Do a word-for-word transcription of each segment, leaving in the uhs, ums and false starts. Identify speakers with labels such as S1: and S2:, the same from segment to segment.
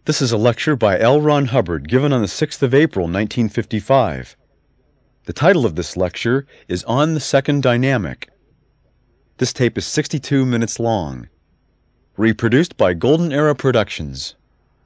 S1: This is a lecture by L. Ron Hubbard given on the sixth of April, nineteen fifty-five. The title of this lecture is On the Second Dynamic. This tape is sixty-two minutes long. Reproduced by Golden Era Productions.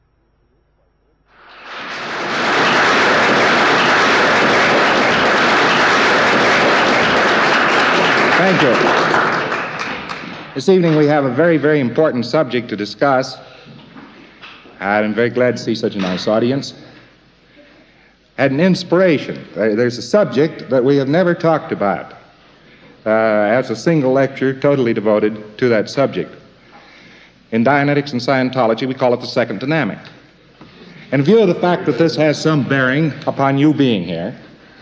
S2: Thank you. This evening we have a very, very important subject to discuss. I'm very glad to see such a nice audience. Had an inspiration. There's a subject that we have never talked about uh, as a single lecture totally devoted to that subject. In Dianetics and Scientology, we call it the second dynamic. In view of the fact that this has some bearing upon you being here,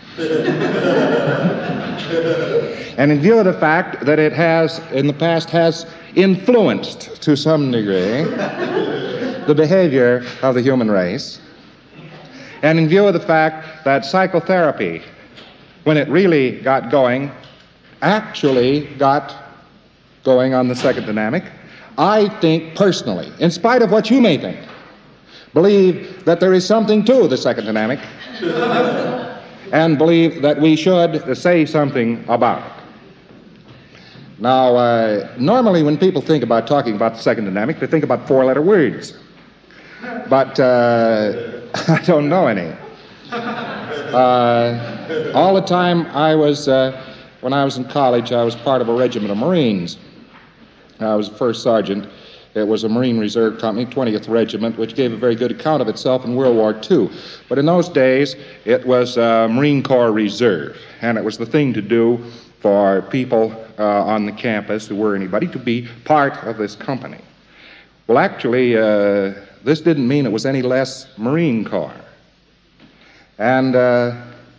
S2: and in view of the fact that it has, in the past, has influenced to some degree the behavior of the human race, and in view of the fact that psychotherapy, when it really got going, actually got going on the second dynamic, I think personally, in spite of what you may think, believe that there is something to the second dynamic and believe that we should say something about it. Now, uh, normally when people think about talking about the second dynamic, they think about four-letter words. But uh, I don't know any. Uh, all the time I was, uh, when I was in college, I was part of a regiment of Marines. I was a first sergeant. It was a Marine Reserve Company, twentieth Regiment, which gave a very good account of itself in World War Two. But in those days, it was uh, Marine Corps Reserve, and it was the thing to do for people uh, on the campus who were anybody to be part of this company. Well, actually, uh, this didn't mean it was any less Marine Corps. And uh,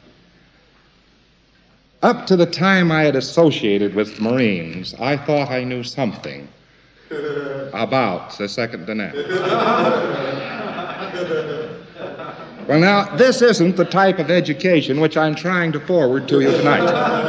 S2: up to the time I had associated with Marines, I thought I knew something about the second dynamic. Well, now, this isn't the type of education which I'm trying to forward to you tonight.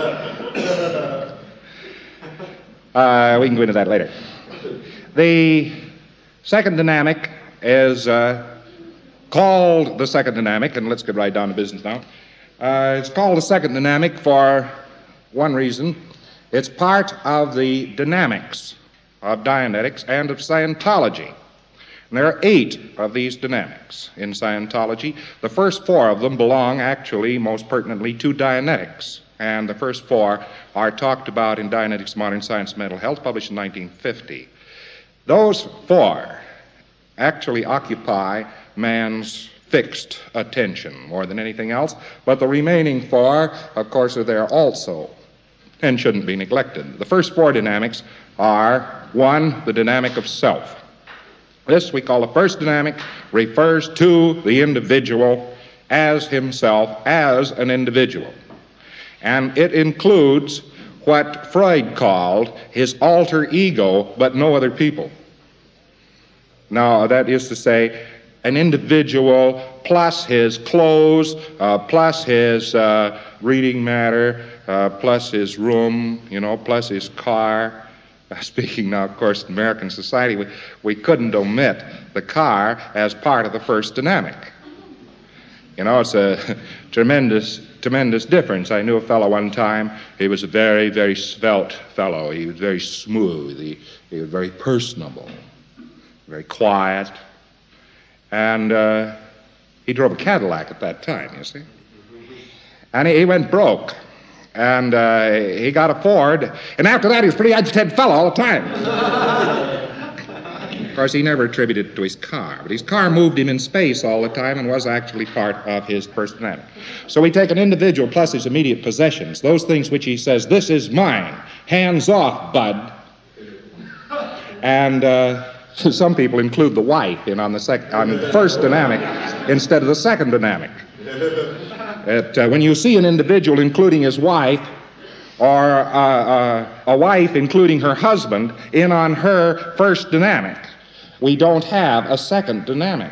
S2: Uh, we can go into that later. The second dynamic is uh, called the second dynamic, and let's get right down to business now. Uh, it's called the second dynamic for one reason. It's part of the dynamics of Dianetics and of Scientology. And there are eight of these dynamics in Scientology. The first four of them belong, actually, most pertinently, to Dianetics. And the first four are talked about in Dianetics, Modern Science, Mental Health, published in nineteen fifty. Those four actually occupy man's fixed attention more than anything else, but the remaining four, of course, are there also and shouldn't be neglected. The first four dynamics are, one, the dynamic of self. This we call the first dynamic, refers to the individual as himself, as an individual. And it includes what Freud called his alter ego, but no other people. Now, that is to say, an individual plus his clothes, uh, plus his uh, reading matter, uh, plus his room, you know, plus his car. Uh, speaking now, of course, in American society, we, we couldn't omit the car as part of the first dynamic. You know, it's a tremendous, tremendous difference. I knew a fellow one time. He was a very, very svelte fellow. He was very smooth. He, he was very personable, very quiet. And uh, he drove a Cadillac at that time, you see. And he, he went broke. And uh, he got a Ford. And after that, he was a pretty agitated fellow all the time. Of course, he never attributed it to his car. But his car moved him in space all the time and was actually part of his personality. So we take an individual plus his immediate possessions, those things which he says, this is mine, hands off, bud. And uh, some people include the wife in on the, sec- on the first dynamic instead of the second dynamic. It, uh, when you see an individual including his wife, or uh, uh, a wife including her husband in on her first dynamic, we don't have a second dynamic.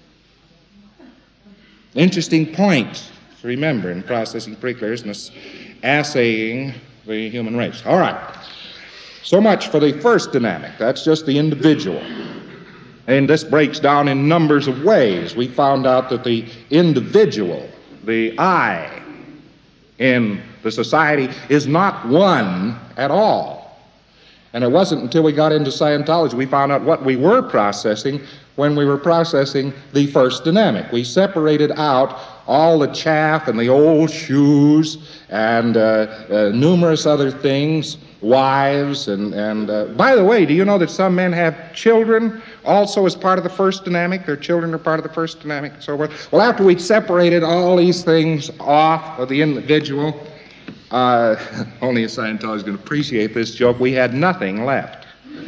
S2: Interesting point to remember in processing particulars and assaying the human race. All right. So much for the first dynamic. That's just the individual. And this breaks down in numbers of ways. We found out that the individual, the I in the society, is not one at all. And it wasn't until we got into Scientology we found out what we were processing when we were processing the first dynamic. We separated out all the chaff and the old shoes and uh, uh, numerous other things, wives, and, and uh, by the way, do you know that some men have children also as part of the first dynamic? Their children are part of the first dynamic and so forth. Well, after we'd separated all these things off of the individual, uh, only a Scientologist is going to appreciate this joke, we had nothing left.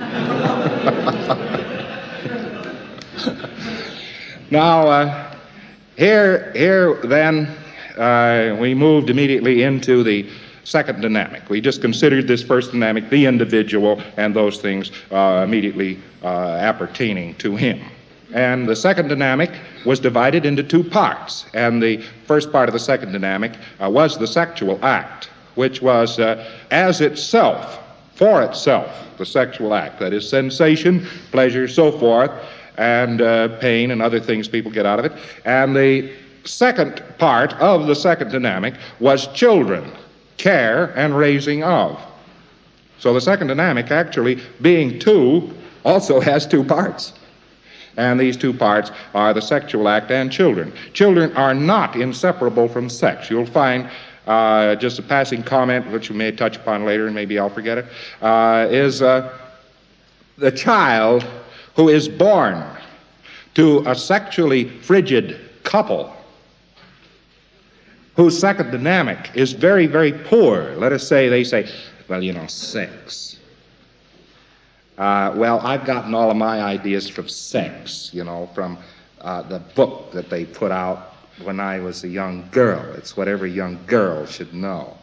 S2: Now, uh, here, here then, uh, we moved immediately into the second dynamic. We just considered this first dynamic, the individual, and those things uh, immediately uh, appertaining to him. And the second dynamic was divided into two parts. And the first part of the second dynamic uh, was the sexual act, which was uh, as itself, for itself, the sexual act. That is sensation, pleasure, so forth, and uh, pain and other things people get out of it. And the second part of the second dynamic was children, care, and raising of. So the second dynamic, actually being two, also has two parts. And these two parts are the sexual act and children. Children are not inseparable from sex. You'll find uh, just a passing comment, which we may touch upon later, and maybe I'll forget it, uh, is uh, the child who is born to a sexually frigid couple whose second dynamic is very, very poor. Let us say they say, well, you know, sex. Uh, well, I've gotten all of my ideas from sex, you know, from uh, the book that they put out when I was a young girl. It's what every young girl should know.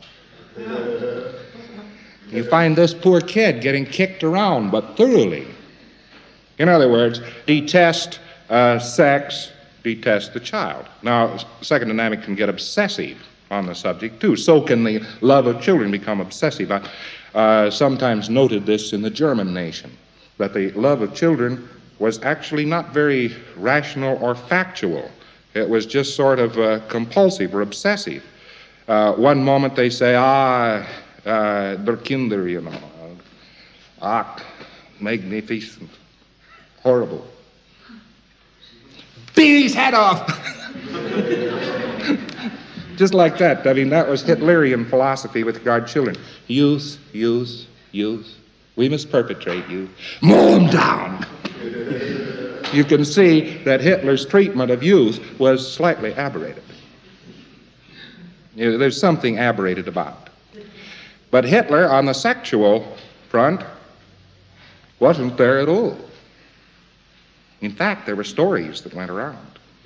S2: You find this poor kid getting kicked around, but thoroughly. In other words, detest uh, sex, detest the child. Now, second dynamic can get obsessive on the subject, too. So can the love of children become obsessive. I uh, sometimes noted this in the German nation, that the love of children was actually not very rational or factual. It was just sort of uh, compulsive or obsessive. Uh, one moment they say, ah, uh, der Kinder, you know, ah, magnificent, horrible. Beat his head off! Just like that. I mean, that was Hitlerian philosophy with regard to children. Youth, youth, youth. We must perpetrate youth. Mow them down! You can see that Hitler's treatment of youth was slightly aberrated. You know, there's something aberrated about it. But Hitler, on the sexual front, wasn't there at all. In fact, there were stories that went around,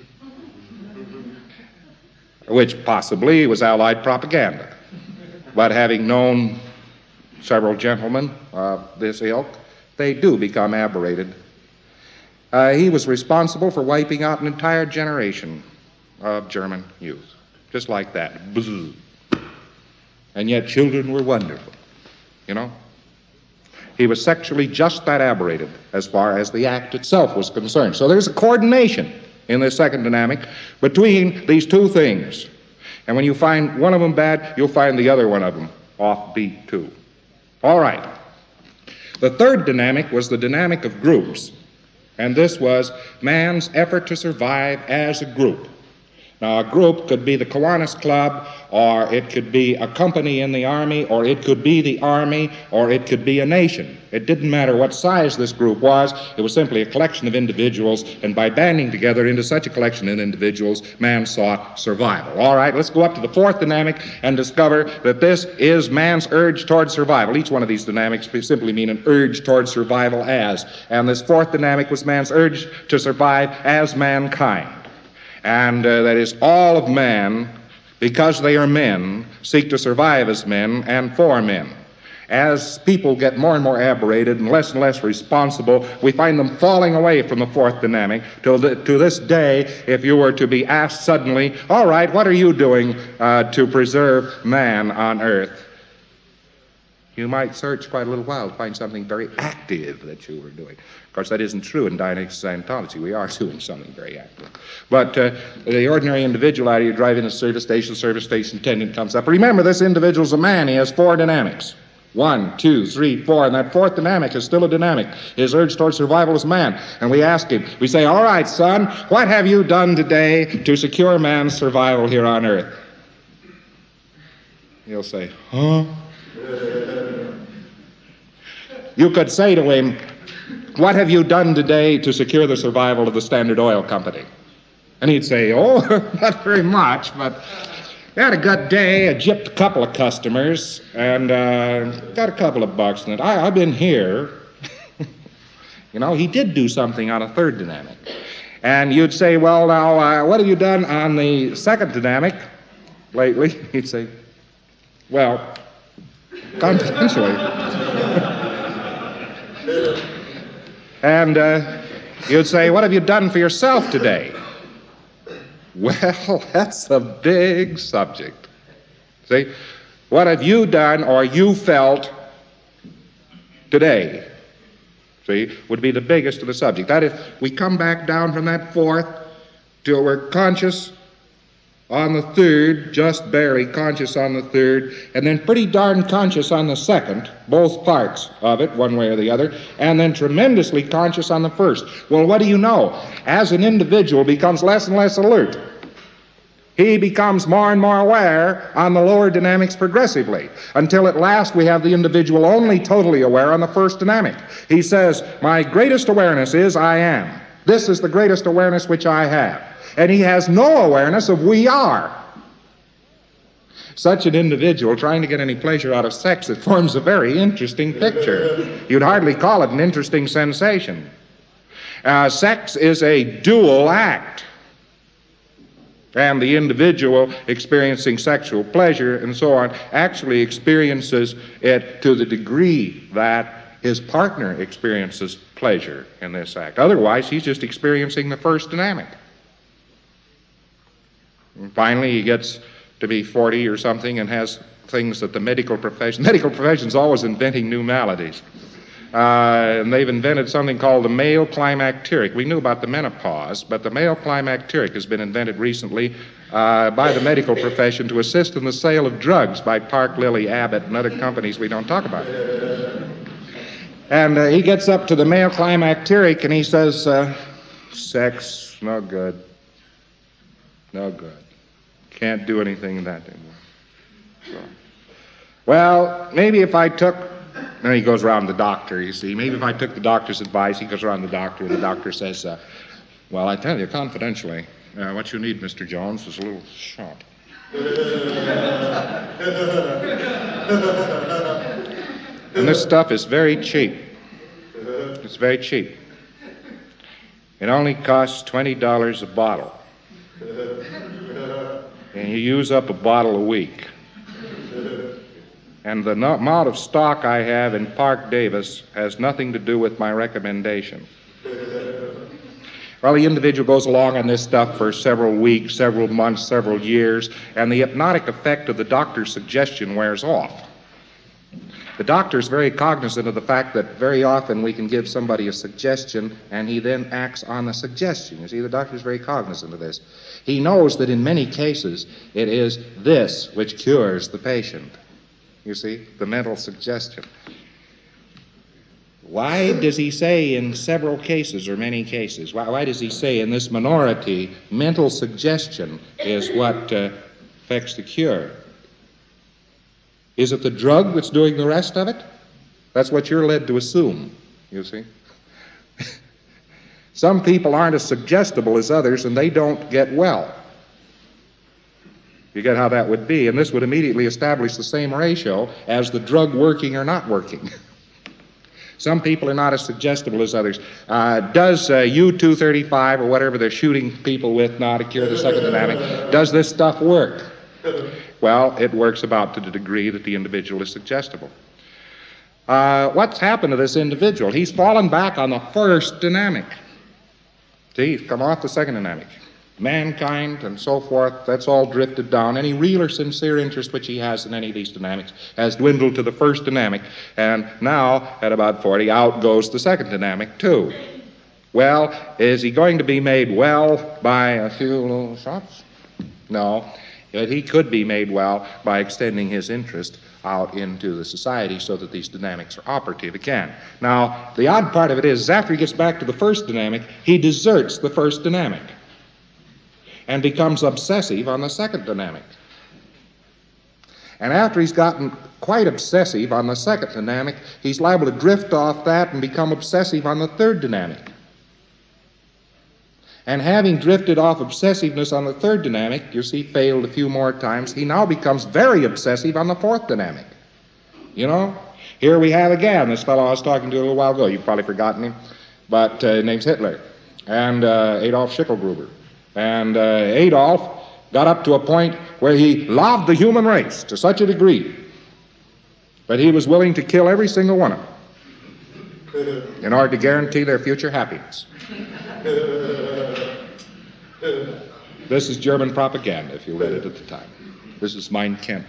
S2: which possibly was Allied propaganda. But having known several gentlemen of this ilk, they do become aberrated. Uh, he was responsible for wiping out an entire generation of German youth, just like that. Bzzz. And yet children were wonderful, you know? He was sexually just that aberrated as far as the act itself was concerned. So there's a coordination in this second dynamic between these two things. And when you find one of them bad, you'll find the other one of them offbeat too. All right. The third dynamic was the dynamic of groups. And this was man's effort to survive as a group. Now, a group could be the Kiwanis Club, or it could be a company in the Army, or it could be the Army, or it could be a nation. It didn't matter what size this group was. It was simply a collection of individuals, and by banding together into such a collection of individuals, man sought survival. All right, let's go up to the fourth dynamic and discover that this is man's urge toward survival. Each one of these dynamics simply mean an urge toward survival as. And this fourth dynamic was man's urge to survive as mankind. And uh, that is, all of man, because they are men, seek to survive as men and for men. As people get more and more aberrated and less and less responsible, we find them falling away from the fourth dynamic. Till the, to this day, if you were to be asked suddenly, all right, what are you doing uh, to preserve man on earth? you might search quite a little while to find something very active that you were doing. Of course, that isn't true in Dianetics Scientology. We are doing something very active. But uh, the ordinary individual out here driving a service station, service station attendant comes up. Remember, this individual's a man. He has four dynamics. One, two, three, four, and that fourth dynamic is still a dynamic. His urge towards survival is man. And we ask him, we say, all right, son, what have you done today to secure man's survival here on earth? He'll say, huh? You could say to him, what have you done today to secure the survival of the Standard Oil Company? And he'd say, oh, not very much, but we had a good day. I gypped a couple of customers and uh, got a couple of bucks in it. I, I've been here. You know, he did do something on a third dynamic. And you'd say, well, now, uh, what have you done on the second dynamic lately? He'd say, well, confidentially. And uh, you'd say, what have you done for yourself today? Well, that's a big subject. See, what have you done or you felt today? See, would be the biggest of the subject. That is, we come back down from that fourth till we're conscious on the third, just barely conscious on the third, and then pretty darn conscious on the second, both parts of it, one way or the other, and then tremendously conscious on the first. Well, what do you know? As an individual becomes less and less alert, he becomes more and more aware on the lower dynamics progressively, until at last we have the individual only totally aware on the first dynamic. He says, my greatest awareness is I am. This is the greatest awareness which I have. And he has no awareness of we are. Such an individual trying to get any pleasure out of sex, it forms a very interesting picture. You'd hardly call it an interesting sensation. Uh, sex is a dual act. And the individual experiencing sexual pleasure and so on actually experiences it to the degree that his partner experiences pleasure in this act. Otherwise, he's just experiencing the first dynamic. And finally, he gets to be forty or something and has things that the medical profession, medical profession's always inventing new maladies. Uh, and they've invented something called the male climacteric. We knew about the menopause, but the male climacteric has been invented recently uh, by the medical profession to assist in the sale of drugs by Park, Lilly, Abbott, and other companies we don't talk about. And uh, he gets up to the male climacteric and he says, uh, sex, no good. No good. Can't do anything in that anymore. So, well, maybe if I took, and he goes around the doctor, you see, maybe if I took the doctor's advice, he goes around the doctor, and the doctor says, uh, well, I tell you confidentially, uh, what you need, Mister Jones, is a little shot. And this stuff is very cheap. It's very cheap. It only costs twenty dollars a bottle. And you use up a bottle a week. And the no- amount of stock I have in Park Davis has nothing to do with my recommendation. Well, the individual goes along on this stuff for several weeks, several months, several years, and the hypnotic effect of the doctor's suggestion wears off. The doctor is very cognizant of the fact that very often we can give somebody a suggestion and he then acts on the suggestion. You see, the doctor is very cognizant of this. He knows that in many cases it is this which cures the patient. You see, the mental suggestion. Why does he say in several cases or many cases, why, why does he say in this minority mental suggestion is what uh, affects the cure? Is it the drug that's doing the rest of it? That's what you're led to assume, you see. Some people aren't as suggestible as others and they don't get well. You get how that would be, and this would immediately establish the same ratio as the drug working or not working. Some people are not as suggestible as others. Uh, does uh, U two thirty-five or whatever they're shooting people with now to cure the second dynamic, does this stuff work? Well, it works about to the degree that the individual is suggestible. Uh, what's happened to this individual? He's fallen back on the first dynamic. See, he's come off the second dynamic. mankind and so forth, that's all drifted down. Any real or sincere interest which he has in any of these dynamics has dwindled to the first dynamic, and now, at about forty, out goes the second dynamic, too. Well, is he going to be made well by a few little shots? No, but he could be made well by extending his interest out into the society so that these dynamics are operative again. Now, the odd part of it is, after he gets back to the first dynamic, he deserts the first dynamic and becomes obsessive on the second dynamic. And after he's gotten quite obsessive on the second dynamic, he's liable to drift off that and become obsessive on the third dynamic. And having drifted off obsessiveness on the third dynamic, you see, failed a few more times, he now becomes very obsessive on the fourth dynamic. You know, here we have again this fellow I was talking to a little while ago. You've probably forgotten him, but uh, his name's Hitler, and uh, Adolf Schicklgruber. And uh, Adolf got up to a point where he loved the human race to such a degree that he was willing to kill every single one of them in order to guarantee their future happiness. This is German propaganda, if you read it at the time. This is Mein Kampf.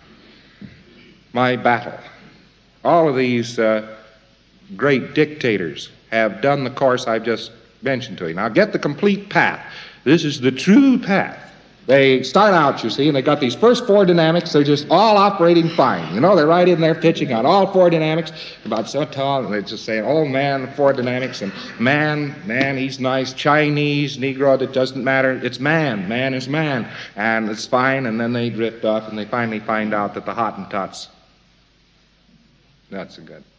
S2: My battle. All of these uh, great dictators have done the course I've just mentioned to you. Now get the complete path. This is the true path. They start out, you see, and they got these first four dynamics. They're just all operating fine. You know, they're right in there pitching on all four dynamics, about so tall, and they're just saying, oh, man, four dynamics, and man, man, he's nice, Chinese, Negro, it doesn't matter. It's man, man is man, and it's fine, and then they drift off, and they finally find out that the Hottentots, not so good.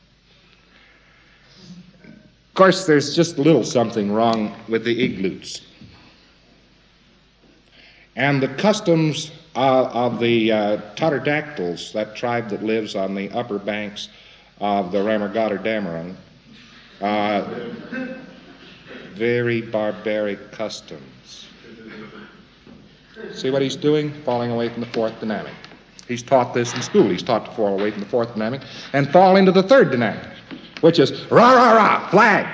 S2: Of course, there's just a little something wrong with the Igloos. And the customs uh, of the uh, Tatterdactyls, that tribe that lives on the upper banks of the Ramorgotter Dameron, uh, very barbaric customs. See what he's doing? Falling away from the fourth dynamic. He's taught this in school. He's taught to fall away from the fourth dynamic and fall into the third dynamic, which is rah, rah, rah, flag.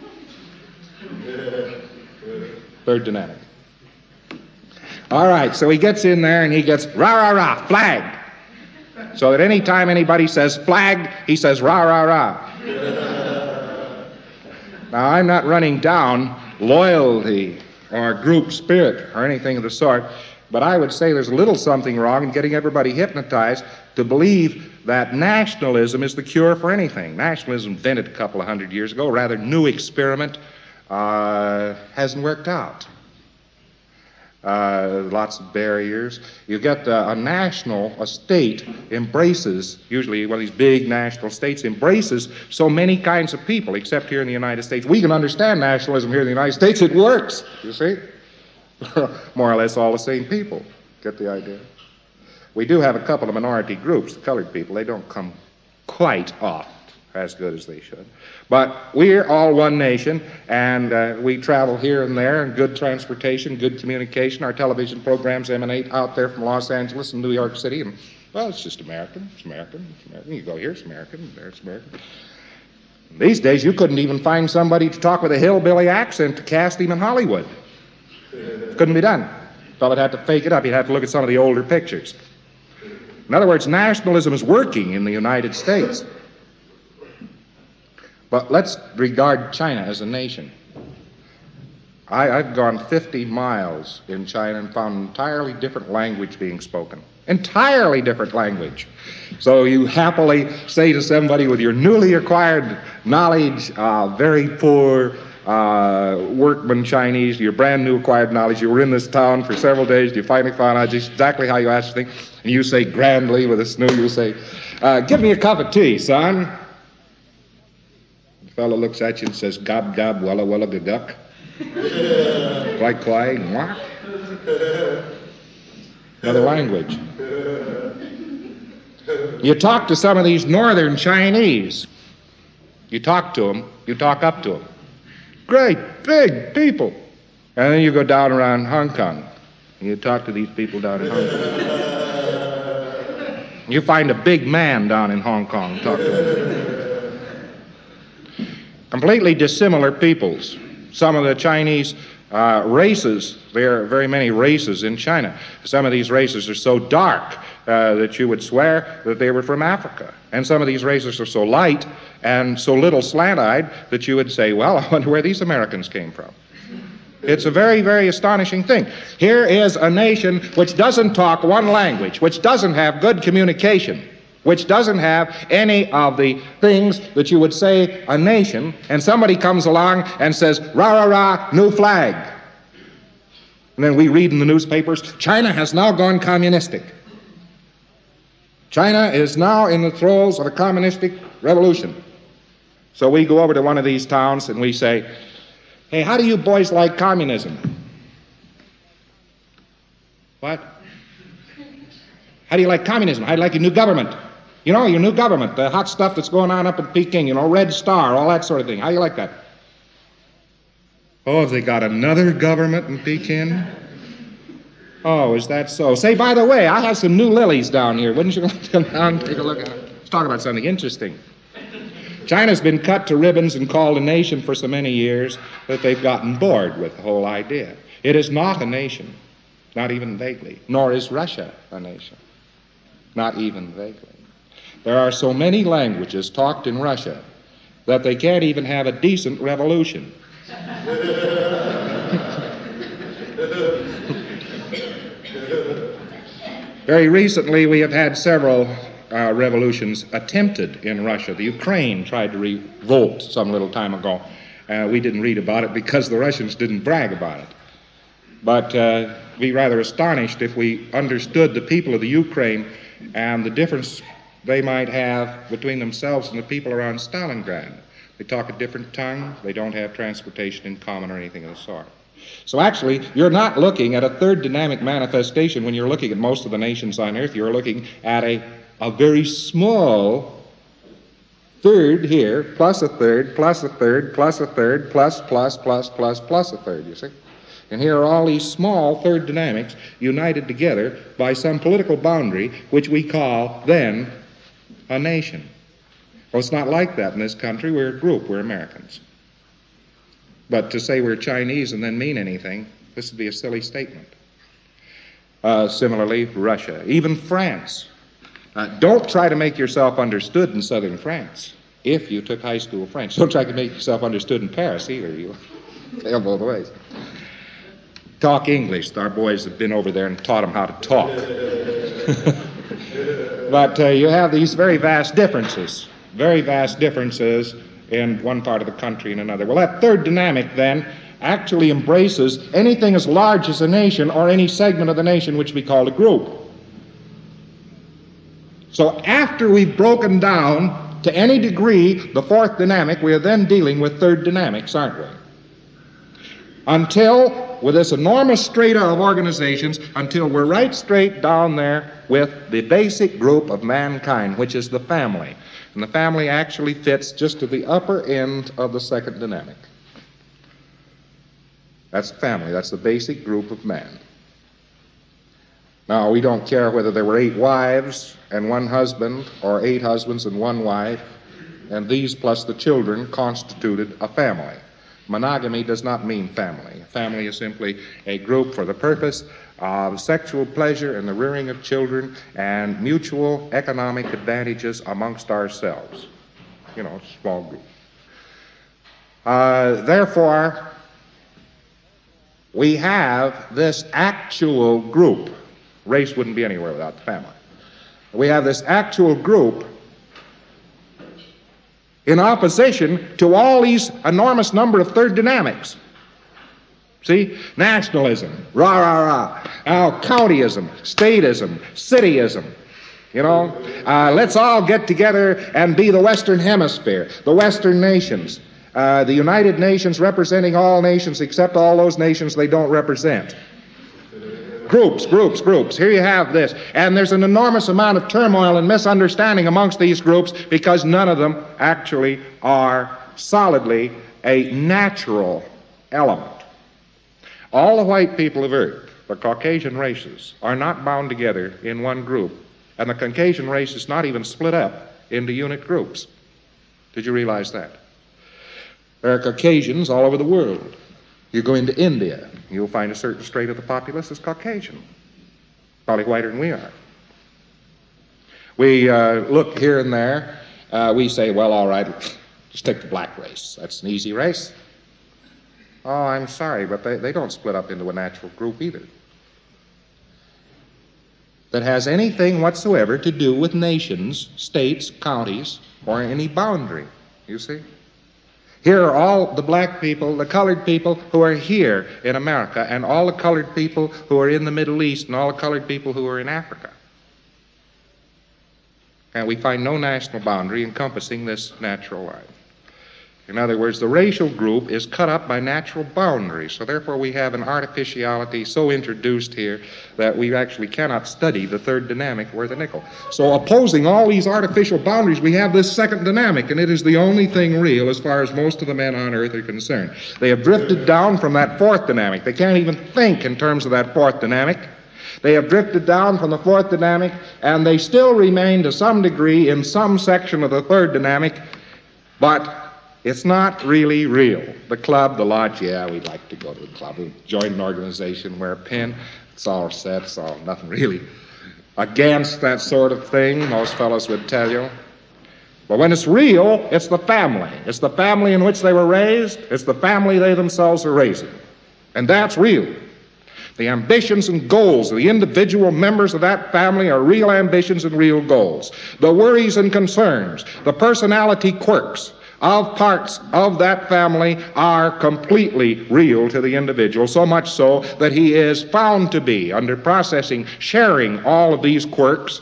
S2: Third dynamic. All right, so he gets in there and he gets rah, rah, rah, flag. So that any time anybody says flag, he says rah, rah, rah. Now, I'm not running down loyalty or group spirit or anything of the sort, but I would say there's a little something wrong in getting everybody hypnotized to believe that nationalism is the cure for anything. Nationalism, invented a couple of hundred years ago, a rather new experiment, uh, hasn't worked out. Uh, lots of barriers. You get uh, a national, a state embraces, usually one of these big national states embraces so many kinds of people, except here in the United States. We can understand nationalism here in the United States. It works, you see. More or less all the same people. Get the idea? We do have a couple of minority groups, the colored people. They don't come quite off as good as they should. But we're all one nation, and uh, we travel here and there, and good transportation, good communication. Our television programs emanate out there from Los Angeles and New York City, and, well, it's just American. It's American. It's American. You go here, it's American. There, it's American. These days, you couldn't even find somebody to talk with a hillbilly accent to cast him in Hollywood. Couldn't be done. Fellow'd have to fake it up. He'd have to look at some of the older pictures. In other words, nationalism is working in the United States. But let's regard China as a nation. I, I've gone fifty miles in China and found an entirely different language being spoken. Entirely different language. So you happily say to somebody with your newly acquired knowledge, uh, very poor uh, workman Chinese, your brand new acquired knowledge, you were in this town for several days, you finally found out just exactly how you asked the thing, and you say grandly with a snoo, you say, uh, give me a cup of tea, son. The fellow looks at you and says, gob, gob, walla, walla, gaduck. Quai, quai, mwah. Another language. You talk to some of these northern Chinese. You talk to them, you talk up to them. Great, big people. And then you go down around Hong Kong, and you talk to these people down in Hong Kong. You find a big man down in Hong Kong, talk to him. Completely dissimilar peoples. Some of the Chinese Uh, races, there are very many races in China. Some of these races are so dark uh, that you would swear that they were from Africa. And some of these races are so light and so little slant-eyed that you would say, well, I wonder where these Americans came from. It's a very, very astonishing thing. Here is a nation which doesn't talk one language, which doesn't have good communication, which doesn't have any of the things that you would say a nation, and somebody comes along and says, rah, rah, rah, new flag. And then we read in the newspapers, China has now gone communistic. China is now in the throes of a communistic revolution. So we go over to one of these towns and we say, hey, how do you boys like communism? What? How do you like communism? How do you like your new government? You know, your new government, the hot stuff that's going on up in Peking, you know, Red Star, all that sort of thing. How do you like that? Oh, have they got another government in Peking? Oh, is that so? Say, by the way, I have some new lilies down here. Wouldn't you like to come down and take a look at it? Let's talk about something interesting. China's been cut to ribbons and called a nation for so many years that they've gotten bored with the whole idea. It is not a nation, not even vaguely, nor is Russia a nation, not even vaguely. There are so many languages talked in Russia that they can't even have a decent revolution. Very recently, we have had several uh, revolutions attempted in Russia. The Ukraine tried to revolt some little time ago. Uh, we didn't read about it because the Russians didn't brag about it. But uh, we'd be rather astonished if we understood the people of the Ukraine and the difference they might have between themselves and the people around Stalingrad. They talk a different tongue. They don't have transportation in common or anything of the sort. So actually, you're not looking at a third dynamic manifestation when you're looking at most of the nations on Earth. You're looking at a, a very small third here, plus a third, plus a third, plus a third, plus, plus, plus, plus, plus a third, you see? And here are all these small third dynamics united together by some political boundary, which we call, then, a nation. Well, it's not like that in this country. We're a group. We're Americans. But to say we're Chinese and then mean anything, this would be a silly statement. Uh, similarly, Russia, even France. Uh, don't try to make yourself understood in southern France if you took high school French. Don't try to make yourself understood in Paris either. You'll fail both ways. Talk English. Our boys have been over there and taught them how to talk. But uh, you have these very vast differences, very vast differences in one part of the country and another. Well, that third dynamic, then, actually embraces anything as large as a nation or any segment of the nation which we call a group. So after we've broken down to any degree the fourth dynamic, we are then dealing with third dynamics, aren't we? Until, with this enormous strata of organizations, until we're right straight down there with the basic group of mankind, which is the family. And the family actually fits just to the upper end of the second dynamic. That's the family. That's the basic group of man. Now, we don't care whether there were eight wives and one husband, or eight husbands and one wife, and these plus the children constituted a family. Monogamy does not mean family. Family is simply a group for the purpose of sexual pleasure and the rearing of children and mutual economic advantages amongst ourselves. You know, small group. Uh, therefore, we have this actual group. Race wouldn't be anywhere without the family. We have this actual group in opposition to all these enormous number of third dynamics. See? Nationalism, rah, rah, rah. Now, countyism, statism, cityism. You know? Uh, let's all get together and be the Western Hemisphere, the Western nations. Uh, the United Nations representing all nations except all those nations they don't represent. Groups, groups, groups. Here you have this. And there's an enormous amount of turmoil and misunderstanding amongst these groups because none of them actually are solidly a natural element. All the white people of Earth, the Caucasian races, are not bound together in one group. And the Caucasian race is not even split up into unit groups. Did you realize that? There are Caucasians all over the world. You go into India, you'll find a certain strata of the populace is Caucasian, probably whiter than we are. We uh, look here and there, uh, we say, well, all right, just take the black race. That's an easy race. Oh, I'm sorry, but they, they don't split up into a natural group either that has anything whatsoever to do with nations, states, counties, or any boundary, you see? Here are all the black people, the colored people who are here in America, and all the colored people who are in the Middle East, and all the colored people who are in Africa. And we find no national boundary encompassing this natural life. In other words, the racial group is cut up by natural boundaries, so therefore we have an artificiality so introduced here that we actually cannot study the third dynamic worth a nickel. So opposing all these artificial boundaries, we have this second dynamic, and it is the only thing real as far as most of the men on earth are concerned. They have drifted down from that fourth dynamic. They can't even think in terms of that fourth dynamic. They have drifted down from the fourth dynamic, and they still remain to some degree in some section of the third dynamic, but it's not really real. The club, the lodge, yeah, we'd like to go to the club. We join an organization, wear a pin. It's all set, it's all nothing really against that sort of thing, most fellows would tell you. But when it's real, it's the family. It's the family in which they were raised. It's the family they themselves are raising. And that's real. The ambitions and goals of the individual members of that family are real ambitions and real goals. The worries and concerns, the personality quirks of parts of that family are completely real to the individual, so much so that he is found to be, under processing, sharing all of these quirks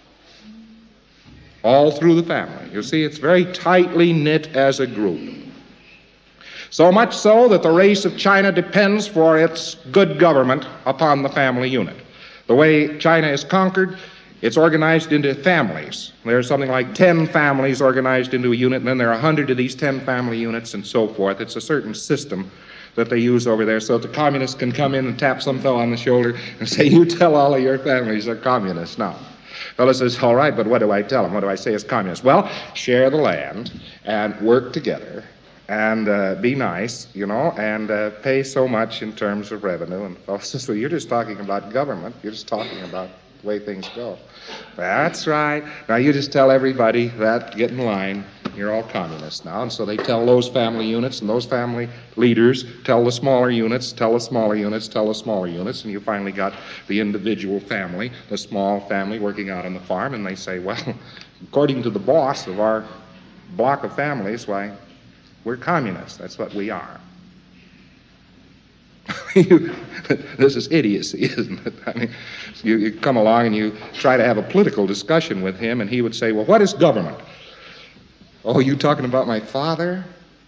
S2: all through the family. You see, it's very tightly knit as a group. So much so that the race of China depends for its good government upon the family unit. The way China is conquered, it's organized into families. There's something like ten families organized into a unit, and then there are a hundred of these ten family units and so forth. It's a certain system that they use over there so that the communists can come in and tap some fellow on the shoulder and say, you tell all of your families they're communists now. Fellow says, all right, but what do I tell them? What do I say as communists? Well, share the land and work together and uh, be nice, you know, and uh, pay so much in terms of revenue. And the fellow says, well, you're just talking about government. You're just talking about the way things go. That's right. Now you just tell everybody that, get in line, you're all communists now. And so they tell those family units, and those family leaders tell the smaller units, tell the smaller units, tell the smaller units, and you finally got the individual family, the small family working out on the farm, and they say, well, according to the boss of our block of families, why, we're communists. That's what we are. This is idiocy, isn't it? I mean, you, you come along and you try to have a political discussion with him, and he would say, well, what is government? Oh, you talking about my father?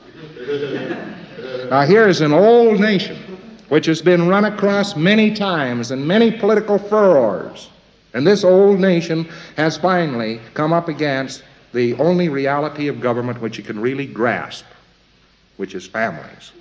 S2: Now, here is an old nation which has been run across many times in many political furrows, and this old nation has finally come up against the only reality of government which it can really grasp, which is families.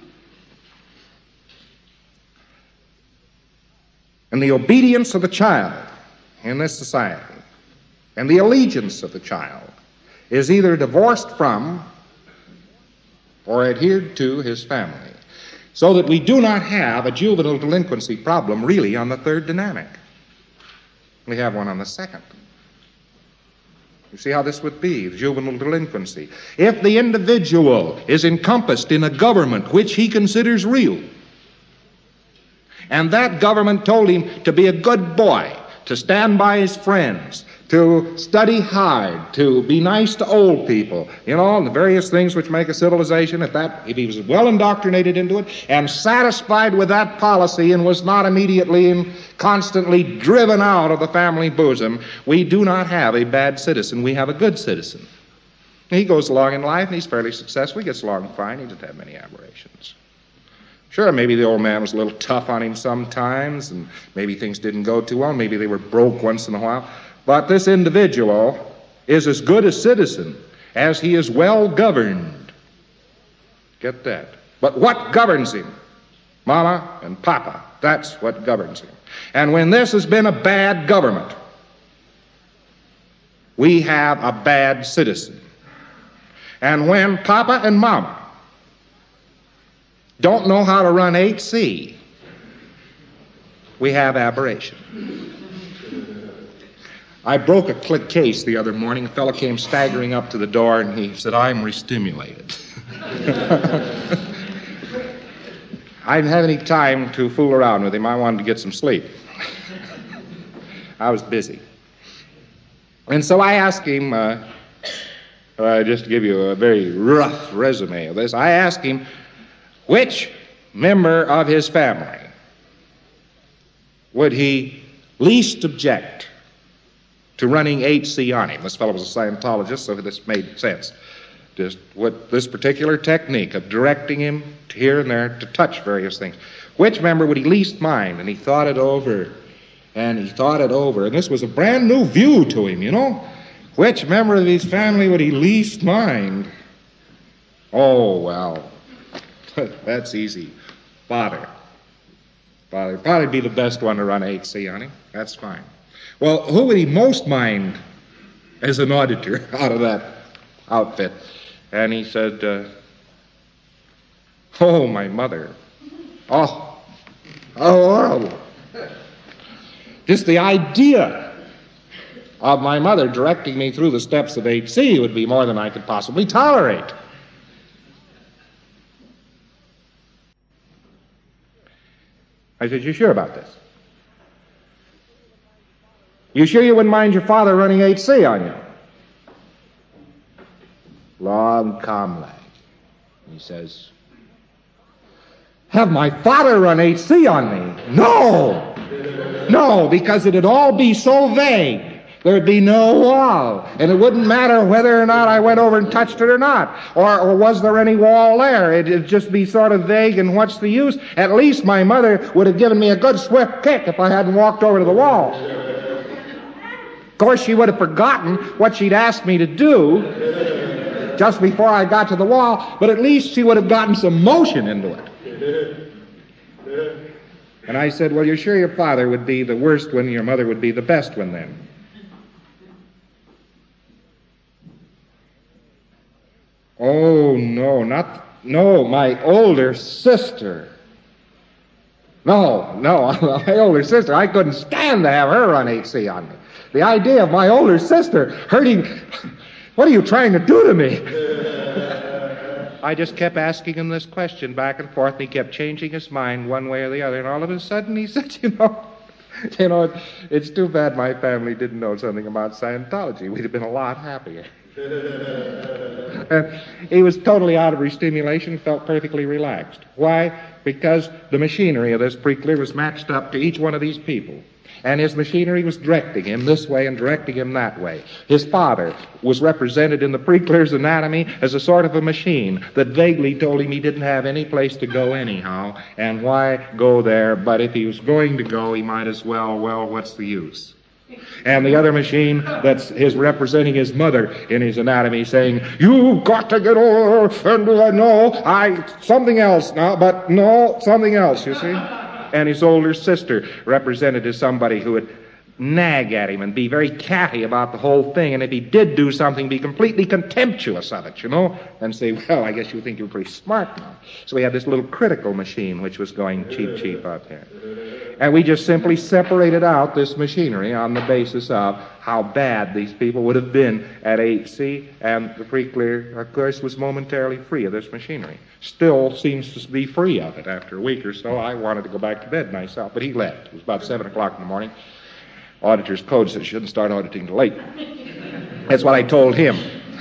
S2: And the obedience of the child in this society and the allegiance of the child is either divorced from or adhered to his family, so that we do not have a juvenile delinquency problem really on the third dynamic. We have one on the second. You see how this would be, juvenile delinquency. If the individual is encompassed in a government which he considers real, and that government told him to be a good boy, to stand by his friends, to study hard, to be nice to old people, you know, and the various things which make a civilization, if that, if he was well indoctrinated into it and satisfied with that policy and was not immediately and constantly driven out of the family bosom, we do not have a bad citizen, we have a good citizen. He goes along in life and he's fairly successful, he gets along fine, he doesn't have many aberrations. Sure, maybe the old man was a little tough on him sometimes, and maybe things didn't go too well, maybe they were broke once in a while. But this individual is as good a citizen as he is well governed. Get that. But what governs him? Mama and Papa. That's what governs him. And when this has been a bad government, we have a bad citizen. And when Papa and Mama don't know how to run eight C, we have aberration. I broke a click case the other morning. A fellow came staggering up to the door, and he said, I'm restimulated. I didn't have any time to fool around with him. I wanted to get some sleep. I was busy. And so I asked him, uh, uh, just to give you a very rough resume of this, I asked him which member of his family would he least object to running eight C on him. This fellow was a Scientologist, so this made sense. Just what this particular technique of directing him to here and there to touch various things. Which member would he least mind? And he thought it over, and he thought it over. And this was a brand new view to him, you know. Which member of his family would he least mind? Oh, well, that's easy. Father. Father. Father would be the best one to run eight C on him. That's fine. Well, who would he most mind as an auditor out of that outfit? And he said, uh, oh, my mother. Oh, oh, horrible. Just the idea of my mother directing me through the steps of eight C would be more than I could possibly tolerate. I said, you sure about this? You sure you wouldn't mind your father running eight C on you? Long, calm lag. He says, have my father run eight C on me? No! No, because it'd all be so vague. There'd be no wall, and it wouldn't matter whether or not I went over and touched it or not, or, or was there any wall there. It'd just be sort of vague, and what's the use? At least my mother would have given me a good swift kick if I hadn't walked over to the wall. Of course, she would have forgotten what she'd asked me to do just before I got to the wall, but at least she would have gotten some motion into it. And I said, well, you're sure your father would be the worst one, your mother would be the best one then? Oh, no, not, no, my older sister. No, no, my older sister. I couldn't stand to have her run eight C on me. The idea of my older sister hurting, what are you trying to do to me? I just kept asking him this question back and forth, and he kept changing his mind one way or the other, and all of a sudden he said, you know, you know, it's too bad my family didn't know something about Scientology. We'd have been a lot happier. And he was totally out of restimulation, felt perfectly relaxed. Why? Because the machinery of this Prickler was matched up to each one of these people. And his machinery was directing him this way and directing him that way. His father was represented in the Prickler's anatomy as a sort of a machine that vaguely told him he didn't have any place to go anyhow, and why go there, but if he was going to go, he might as well, well, what's the use? And the other machine that's his representing his mother in his anatomy saying, you've got to get over, and uh, no, I, something else now, but no, something else, you see? And his older sister represented as somebody who would nag at him and be very catty about the whole thing, and if he did do something, be completely contemptuous of it, you know, and say, well, I guess you think you're pretty smart now. So we had this little critical machine which was going cheap, cheap out there. And we just simply separated out this machinery on the basis of how bad these people would have been at eight C, and the Prickler, of course, was momentarily free of this machinery. Still seems to be free of it after a week or so. I wanted to go back to bed myself, but he left. It was about seven o'clock in the morning. Auditor's code says you shouldn't start auditing till late. That's what I told him.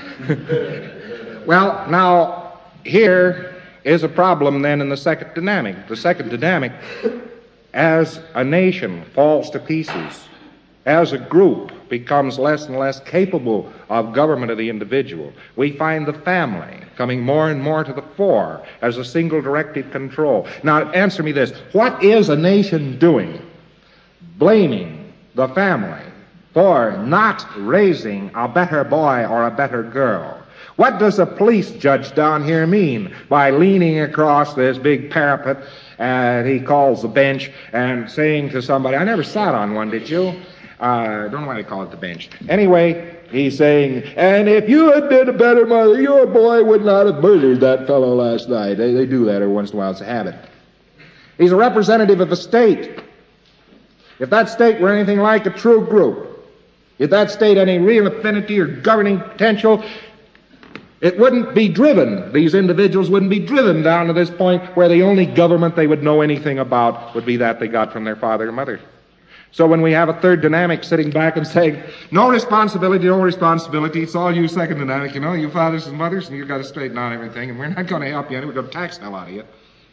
S2: Well, now, here is a problem then in the second dynamic. The second dynamic, as a nation falls to pieces, as a group becomes less and less capable of government of the individual, we find the family coming more and more to the fore as a single directive control. Now, answer me this. What is a nation doing? Blaming the family for not raising a better boy or a better girl. What does a police judge down here mean by leaning across this big parapet, and he calls the bench, and saying to somebody, I never sat on one, did you? I uh, don't know why they call it the bench. Anyway, He's saying, and if you had been a better mother, your boy would not have murdered that fellow last night. They, they do that every once in a while. It's a habit. He's a representative of a state. If that state were anything like a true group, if that state had any real affinity or governing potential, it wouldn't be driven. These individuals wouldn't be driven down to this point where the only government they would know anything about would be that they got from their father or mother. So when we have a third dynamic sitting back and saying, no responsibility, no responsibility, it's all you second dynamic, you know, you fathers and mothers, and you've got to straighten out everything, and we're not going to help you, and we're going to tax the hell out of you.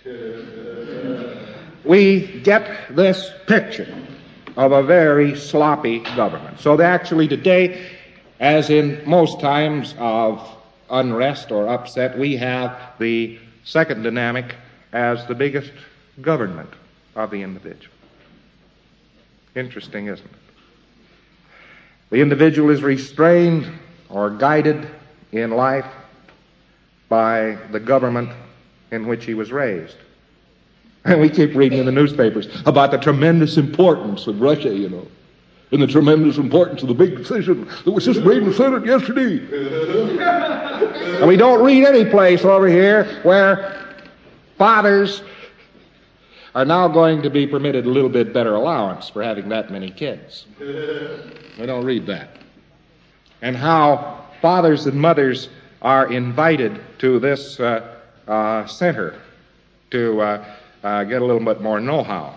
S2: We get this picture of a very sloppy government. So actually today, as in most times of unrest or upset, we have the second dynamic as the biggest government of the individual. Interesting, isn't it? The individual is restrained or guided in life by the government in which he was raised. And we keep reading in the newspapers about the tremendous importance of Russia, you know, and the tremendous importance of the big decision that was just made in the Senate yesterday. And we don't read any place over here where fathers are now going to be permitted a little bit better allowance for having that many kids. We don't read that. And how fathers and mothers are invited to this uh, uh, center to uh, uh, get a little bit more know-how.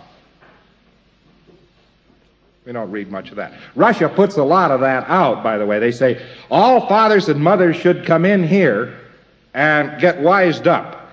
S2: We don't read much of that. Russia puts a lot of that out, by the way. They say all fathers and mothers should come in here and get wised up.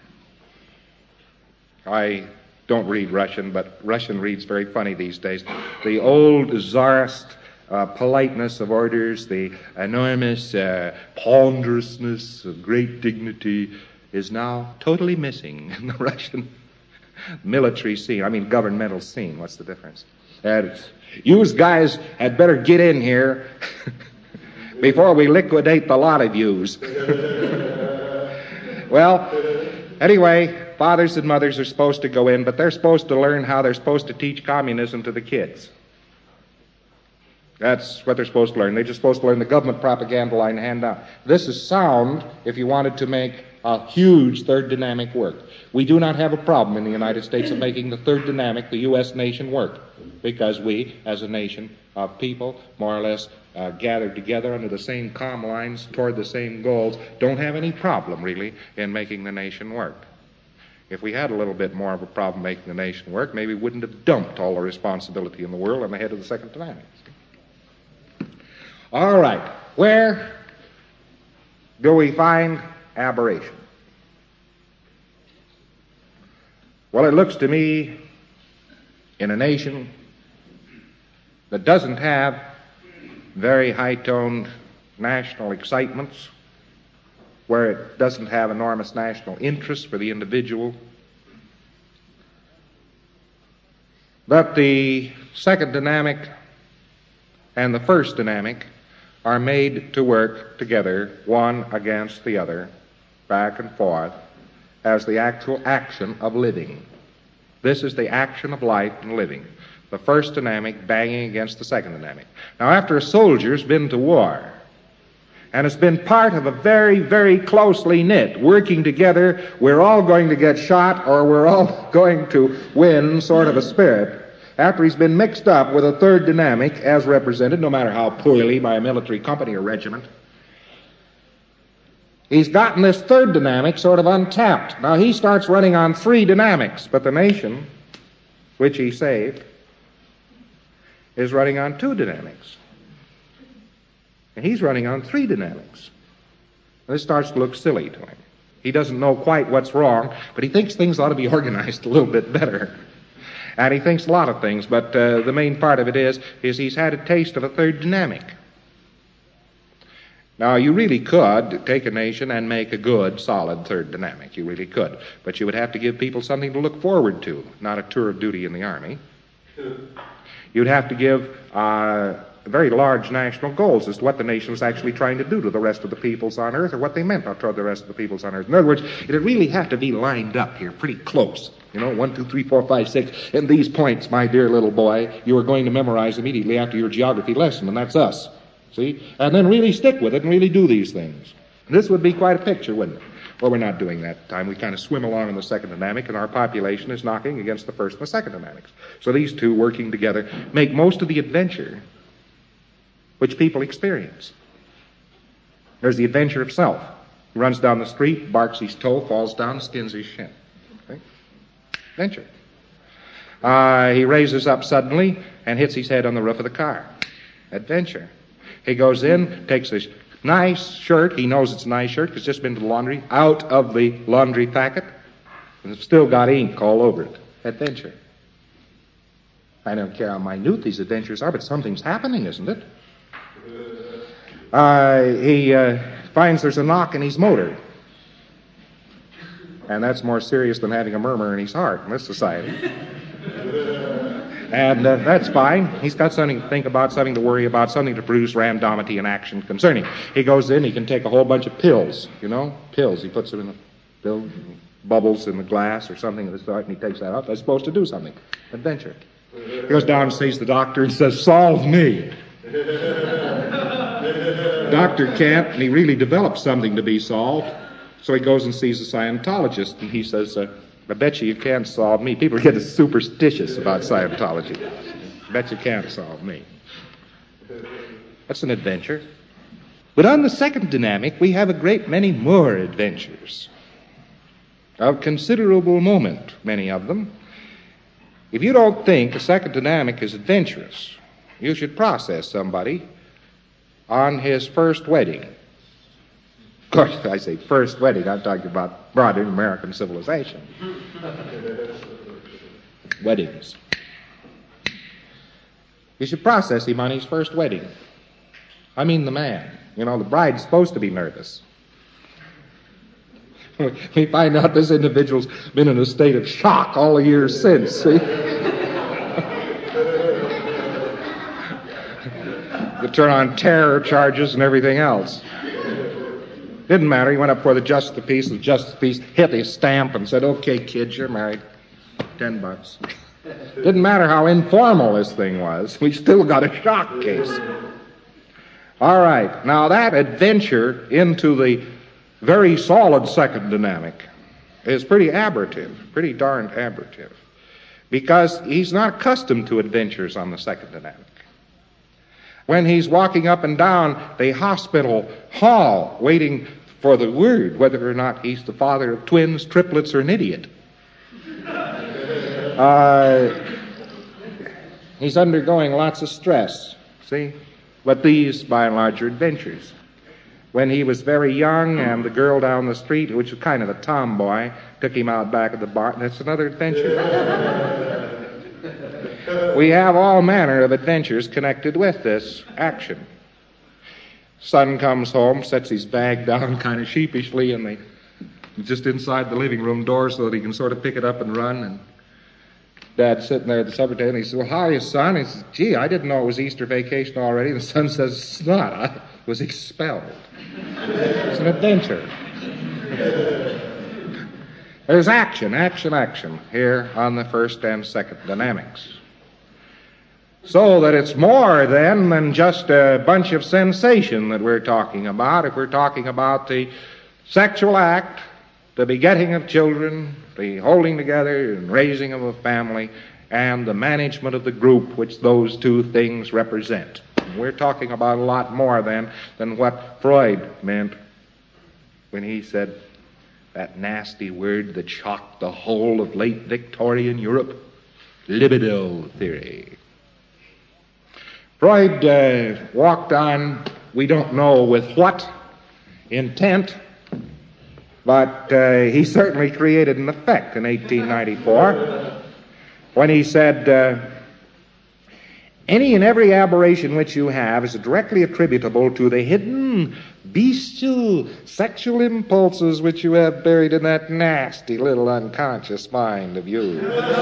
S2: I don't read Russian, but Russian reads very funny these days. The old czarist uh, politeness of orders, the enormous uh, ponderousness of great dignity is now totally missing in the Russian military scene. I mean, governmental scene. What's the difference? And you guys had better get in here before we liquidate the lot of yous. Well, anyway, fathers and mothers are supposed to go in, but they're supposed to learn how they're supposed to teach communism to the kids. That's what they're supposed to learn. They're just supposed to learn the government propaganda line hand out. This is sound if you wanted to make a huge third dynamic work. We do not have a problem in the United States of making the third dynamic, the U S nation, work, because we, as a nation of people, more or less uh, gathered together under the same comm lines toward the same goals, don't have any problem, really, in making the nation work. If we had a little bit more of a problem making the nation work, maybe we wouldn't have dumped all the responsibility in the world on the head of the second dynamic. All right, where do we find aberration? Well, it looks to me in a nation that doesn't have very high-toned national excitements, where it doesn't have enormous national interest for the individual, but the second dynamic and the first dynamic are made to work together, one against the other, back and forth, as the actual action of living. This is the action of life and living. The first dynamic banging against the second dynamic. Now, after a soldier's been to war, and it's been part of a very, very closely knit, working together, we're all going to get shot or we're all going to win sort of a spirit, after he's been mixed up with a third dynamic as represented, no matter how poorly, by a military company or regiment, he's gotten this third dynamic sort of untapped. Now he starts running on three dynamics, but the nation, which he saved, is running on two dynamics. And he's running on three dynamics. This starts to look silly to him. He doesn't know quite what's wrong, but he thinks things ought to be organized a little bit better. And he thinks a lot of things, but uh, the main part of it is, is he's had a taste of a third dynamic. Now, you really could take a nation and make a good, solid third dynamic. You really could. But you would have to give people something to look forward to, not a tour of duty in the Army. You'd have to give uh, very large national goals as to what the nation was actually trying to do to the rest of the peoples on Earth, or what they meant toward the rest of the peoples on Earth. In other words, it'd really have to be lined up here pretty close. You know, one, two, three, four, five, six. And these points, my dear little boy, you are going to memorize immediately after your geography lesson, and that's us. See? And then really stick with it and really do these things. This would be quite a picture, wouldn't it? Well, we're not doing that time. We kind of swim along in the second dynamic, and our population is knocking against the first and the second dynamics. So these two working together make most of the adventure which people experience. There's the adventure of self. He runs down the street, barks his toe, falls down, skins his shin. Okay? Adventure. Uh, he raises up suddenly and hits his head on the roof of the car. Adventure. He goes in, takes his nice shirt, he knows it's a nice shirt because it's just been to the laundry, out of the laundry packet, and it's still got ink all over it. Adventure. I don't care how minute these adventures are, but something's happening, isn't it? Uh, he uh, finds there's a knock in his motor. And that's more serious than having a murmur in his heart in this society. And uh, that's fine. He's got something to think about, something to worry about, something to produce randomity and action concerning. He goes in, he can take a whole bunch of pills, you know, pills. He puts them in the pill, bubbles in the glass or something of the sort, and he takes that out. That's supposed to do something. Adventure. He goes down and sees the doctor and says, "Solve me." Doctor can't, and he really develops something to be solved. So he goes and sees a Scientologist, and he says, uh, I bet you you can't solve me. People get superstitious about Scientology. I bet you can't solve me. That's an adventure. But on the second dynamic, we have a great many more adventures. Of considerable moment, many of them. If you don't think the second dynamic is adventurous, you should process somebody on his first wedding. Of course, I say first wedding, I'm talking about modern American civilization. Weddings. You should process him on his first wedding. I mean the man. You know, the bride's supposed to be nervous. We find out this individual's been in a state of shock all the years since, see? To turn on terror charges and everything else. Didn't matter. He went up for the justice of the peace. The justice of the peace hit his stamp and said, "Okay, kids, you're married. Ten bucks." Didn't matter how informal this thing was. We still got a shock case. All right. Now that adventure into the very solid second dynamic is pretty aberrative, pretty darned aberrative, because he's not accustomed to adventures on the second dynamic. When he's walking up and down the hospital hall waiting for the word whether or not he's the father of twins, triplets, or an idiot, uh, he's undergoing lots of stress, see? But these, by and large, are adventures. When he was very young and the girl down the street, which was kind of a tomboy, took him out back of the bar, that's another adventure. We have all manner of adventures connected with this action. Son comes home, sets his bag down kind of sheepishly, and they just inside the living room door so that he can sort of pick it up and run. And Dad's sitting there at the supper table, and he says, "Well, how are you, son?" He says, "Gee, I didn't know it was Easter vacation already." And the son says, "It's not. I was expelled." It's an adventure. There's action, action, action here on the first and second dynamics. So that it's more then than just a bunch of sensation that we're talking about. If we're talking about the sexual act, the begetting of children, the holding together and raising of a family, and the management of the group which those two things represent. We're talking about a lot more then than what Freud meant when he said that nasty word that shocked the whole of late Victorian Europe, libido theory. Freud uh, walked on, we don't know with what intent, but uh, he certainly created an effect in eighteen ninety-four when he said, uh, any and every aberration which you have is directly attributable to the hidden bestial sexual impulses which you have buried in that nasty little unconscious mind of yours.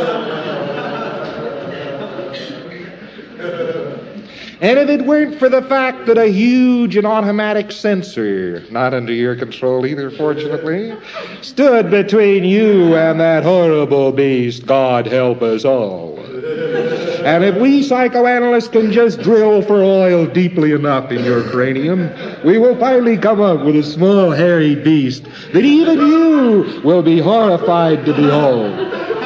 S2: And if it weren't for the fact that a huge and automatic censor, not under your control either, fortunately, stood between you and that horrible beast, God help us all, And if we psychoanalysts can just drill for oil deeply enough in your cranium, we will finally come up with a small hairy beast that even you will be horrified to behold.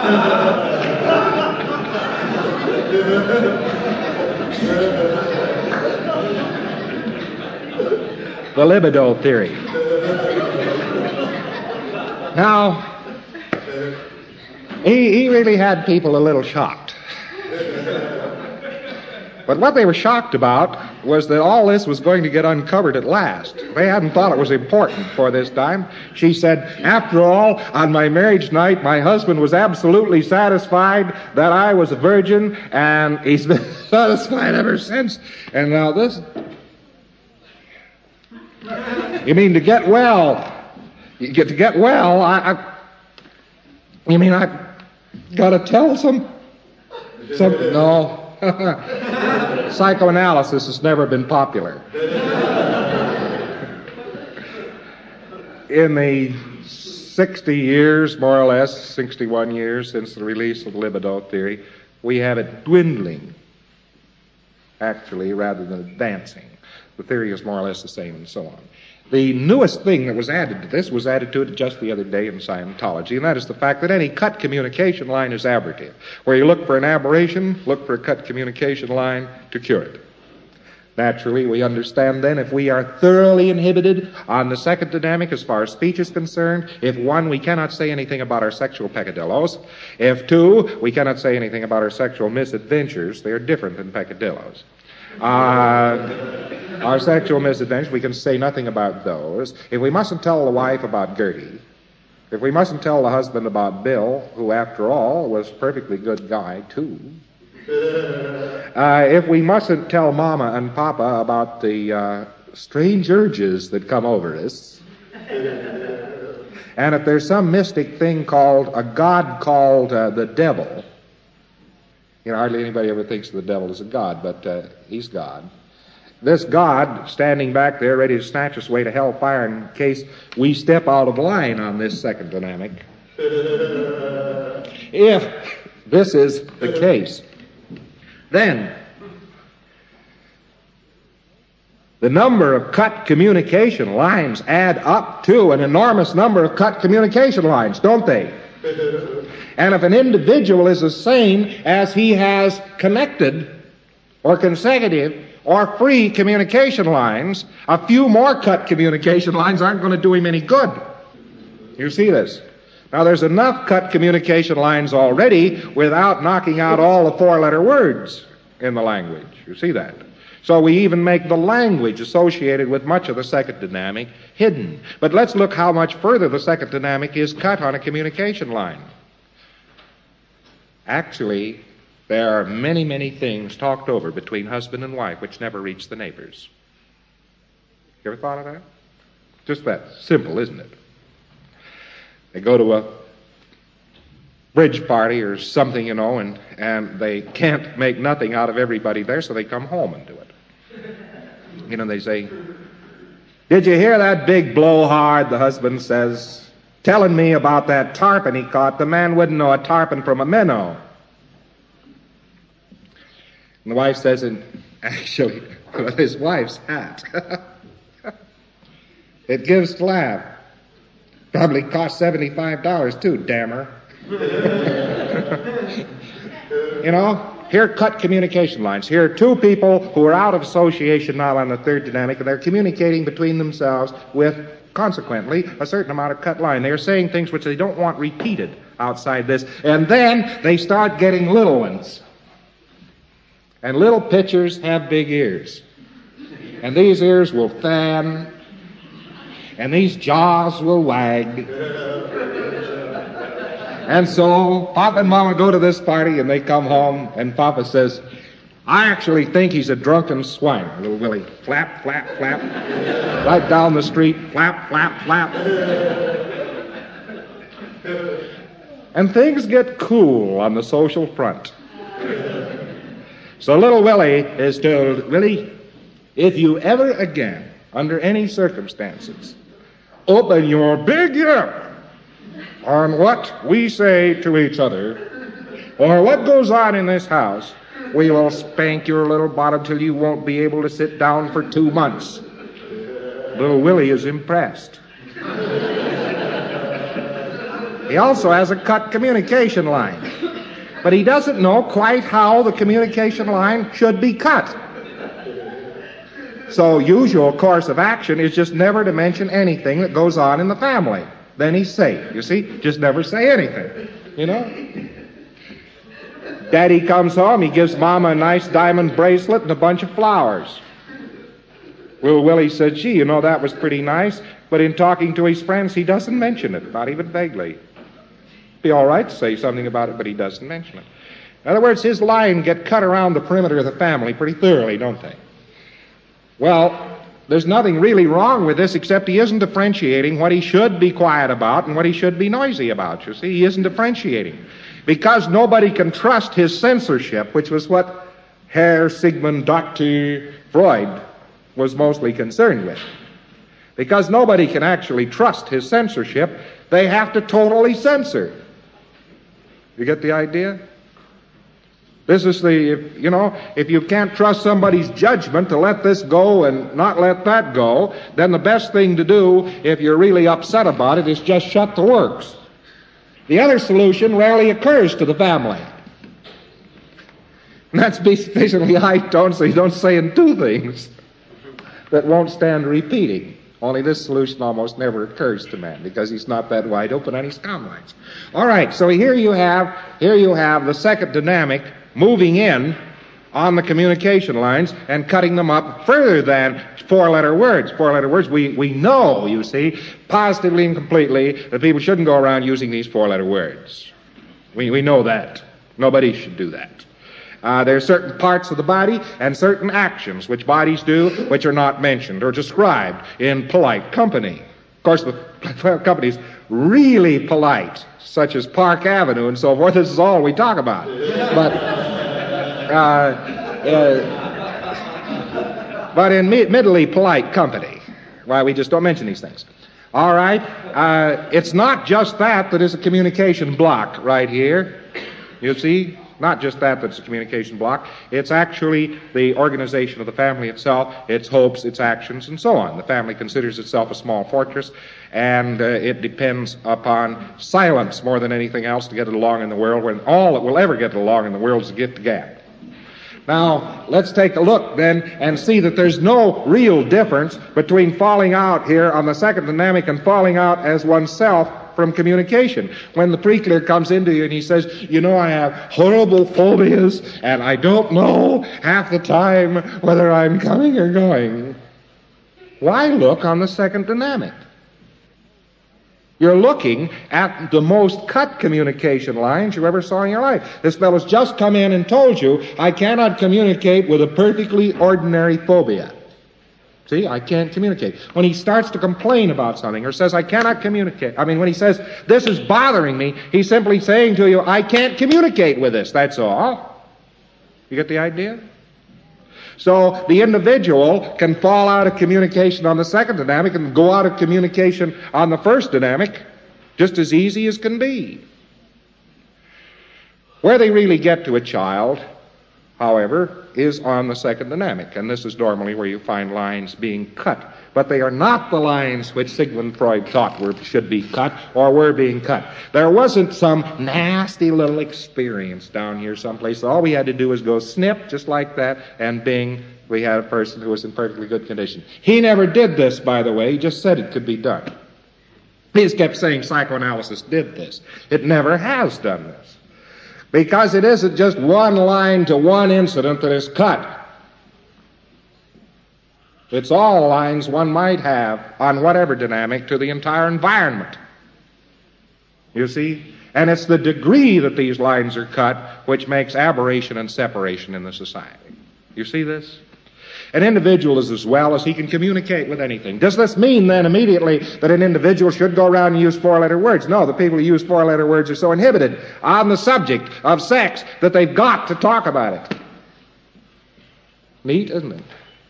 S2: The libido theory. Now, he, he really had people a little shocked. But what they were shocked about was that all this was going to get uncovered at last. They hadn't thought it was important for this time. She said, after all, on my marriage night, my husband was absolutely satisfied that I was a virgin, and he's been satisfied ever since. And now this... You mean to get well? You get to get well, I... I you mean I got to tell some... some... No. Psychoanalysis has never been popular. In the sixty years, more or less, sixty-one years since the release of the libido theory, we have it dwindling, actually, rather than advancing. The theory is more or less the same and so on. The newest thing that was added to this was added to it just the other day in Scientology, and that is the fact that any cut communication line is aberrative. Where you look for an aberration, look for a cut communication line to cure it. Naturally, we understand then if we are thoroughly inhibited on the second dynamic as far as speech is concerned, if one, we cannot say anything about our sexual peccadillos, if two, we cannot say anything about our sexual misadventures, they are different than peccadillos. Uh, our sexual misadventures, we can say nothing about those. If we mustn't tell the wife about Gertie, if we mustn't tell the husband about Bill, who after all was a perfectly good guy too, uh, if we mustn't tell Mama and Papa about the uh, strange urges that come over us, and if there's some mystic thing called, a god called uh, the devil, you know, hardly anybody ever thinks of the devil as a god, but uh, he's God. This God standing back there ready to snatch us away to hellfire in case we step out of line on this second dynamic. If this is the case, then the number of cut communication lines add up to an enormous number of cut communication lines, don't they? And if an individual is as sane as he has connected or consecutive or free communication lines, a few more cut communication lines aren't going to do him any good. You see this? Now, there's enough cut communication lines already without knocking out all the four-letter words in the language. You see that? So we even make the language associated with much of the second dynamic hidden. But let's look how much further the second dynamic is cut on a communication line. Actually, there are many, many things talked over between husband and wife which never reach the neighbors. You ever thought of that? Just that simple, isn't it? They go to a bridge party or something, you know, and, and they can't make nothing out of everybody there, so they come home and do it. You know, they say, "Did you hear that big blowhard," the husband says, "telling me about that tarpon he caught? The man wouldn't know a tarpon from a minnow." And the wife says, and actually, with his wife's hat, it gives to laugh. Probably cost seventy-five dollars too, damn her. You know, here are cut communication lines. Here are two people who are out of association now on the third dynamic, and they're communicating between themselves with, consequently, a certain amount of cut line. They are saying things which they don't want repeated outside this. And then they start getting little ones. And little pitchers have big ears. And these ears will fan, and these jaws will wag. And so Papa and Mama go to this party, and they come home, and Papa says, "I actually think he's a drunken swine." Little Willie, flap, flap, flap. Right down the street, flap, flap, flap. And things get cool on the social front. So little Willie is told, "Willie, if you ever again, under any circumstances, open your big yap on what we say to each other, or what goes on in this house, We will spank your little bottom till you won't be able to sit down for two months. Little Willie is impressed. He also has a cut communication line, but he doesn't know quite how the communication line should be cut. So usual course of action is just never to mention anything that goes on in the family. Then he's safe, you see? Just never say anything, you know? Daddy comes home, he gives Mama a nice diamond bracelet and a bunch of flowers. Little Willie said, gee, you know, that was pretty nice, but in talking to his friends, he doesn't mention it, not even vaguely. Be all right to say something about it, but he doesn't mention it. In other words, his line get cut around the perimeter of the family pretty thoroughly, don't they? Well, there's nothing really wrong with this except he isn't differentiating what he should be quiet about and what he should be noisy about, you see. He isn't differentiating. Because nobody can trust his censorship, which was what Herr Sigmund Doctor Freud was mostly concerned with. Because nobody can actually trust his censorship, they have to totally censor. You get the idea? This is the, if, you know, if you can't trust somebody's judgment to let this go and not let that go, then the best thing to do, if you're really upset about it, is just shut the works. The other solution rarely occurs to the family. And that's basically high tone, so you don't say and do things that won't stand repeating. Only this solution almost never occurs to man because he's not that wide open on his comm lines. All right, so here you have here you have the second dynamic moving in on the communication lines and cutting them up further than four-letter words. Four-letter words, we, we know, you see, positively and completely that people shouldn't go around using these four-letter words. We, we know that. Nobody should do that. Uh, there are certain parts of the body and certain actions which bodies do which are not mentioned or described in polite company. Of course, the company's really polite, such as Park Avenue and so forth. This is all we talk about. But, uh, uh, but in mi- middly polite company, why we just don't mention these things. All right, uh, it's not just that that is a communication block right here. You see? Not just that that's a communication block. It's actually the organization of the family itself, its hopes, its actions, and so on. The family considers itself a small fortress, and uh, it depends upon silence more than anything else to get it along in the world, when all that will ever get it along in the world is to get the gab. Now, let's take a look then and see that there's no real difference between falling out here on the second dynamic and falling out as oneself from communication. When the pre-clear comes into you and he says, you know, I have horrible phobias and I don't know half the time whether I'm coming or going. Why look on the second dynamic? You're looking at the most cut communication lines you ever saw in your life. This fellow's just come in and told you, I cannot communicate with a perfectly ordinary phobia. See, I can't communicate. When he starts to complain about something or says, I cannot communicate, I mean, when he says, this is bothering me, he's simply saying to you, I can't communicate with this, that's all. You get the idea? So the individual can fall out of communication on the second dynamic and go out of communication on the first dynamic just as easy as can be. Where they really get to a child, however, is on the second dynamic, and this is normally where you find lines being cut. But they are not the lines which Sigmund Freud thought were, should be cut or were being cut. There wasn't some nasty little experience down here someplace. All we had to do was go snip, just like that, and bing, we had a person who was in perfectly good condition. He never did this, by the way. He just said it could be done. He just kept saying psychoanalysis did this. It never has done this. Because it isn't just one line to one incident that is cut. It's all lines one might have on whatever dynamic to the entire environment. You see? And it's the degree that these lines are cut which makes aberration and separation in the society. You see this? An individual is as well as he can communicate with anything. Does this mean then immediately that an individual should go around and use four-letter words? No, the people who use four-letter words are so inhibited on the subject of sex that they've got to talk about it. Neat, isn't it?